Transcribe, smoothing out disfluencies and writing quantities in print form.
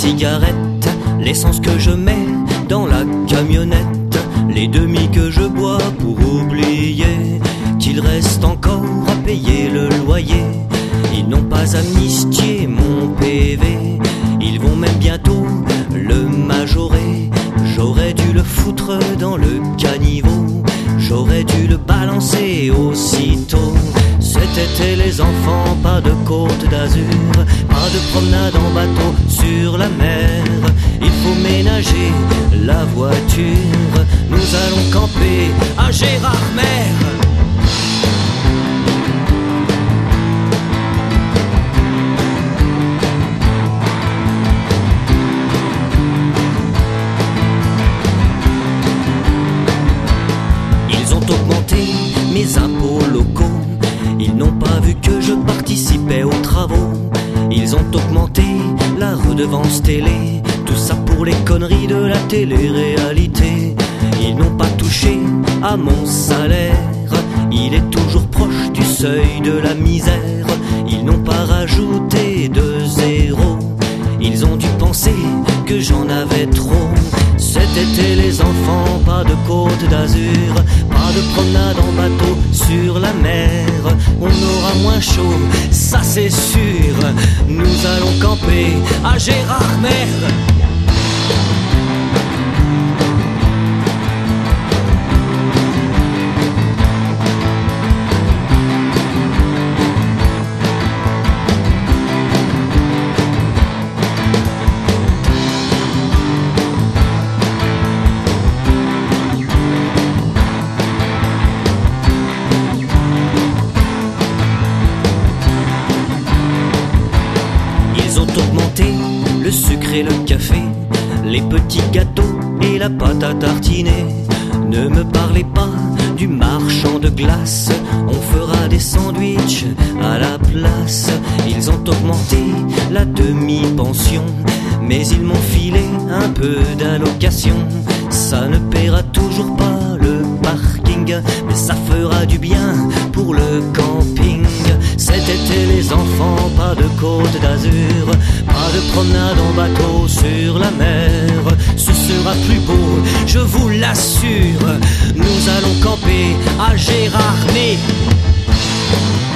cigarette, l'essence que je mets dans la camionnette, les demi que je bois pour oublier qu'il reste encore à payer le loyer. Ils n'ont pas amnistié mon PV, ils vont même bientôt le majorer. J'aurais dû le foutre dans le caniveau, j'aurais dû le balancer aussitôt. Cet été les enfants, pas de côte d'Azur, pas de promenade en bateau sur la mer. Il faut ménager la voiture, nous allons camper à Gérardmer. Ils ont augmenté mes impôts locaux, ils n'ont pas vu que je participais aux travaux. Ils ont augmenté la redevance télé, tout ça pour les conneries de la télé-réalité. Ils n'ont pas touché à mon salaire, il est toujours proche du seuil de la misère. Ils n'ont pas rajouté de zéro, ils ont dû penser que j'en avais trop. Cet été les enfants, pas de côte d'Azur, pas de promenade en bateau sur la mer. On aura moins chaud, ça c'est sûr, nous allons camper à Gérardmer. Le sucre et le café, les petits gâteaux et la pâte à tartiner. Ne me parlez pas du marchand de glace, on fera des sandwichs à la place. Ils ont augmenté la demi-pension, mais ils m'ont filé un peu d'allocation. Ça ne paiera toujours pas le parking, mais ça fera du bien pour le camping. Cet été les enfants, pas de côte d'Azur, pas de promenade en bateau sur la mer. Ce sera plus beau, je vous l'assure, nous allons camper à Gérardmer.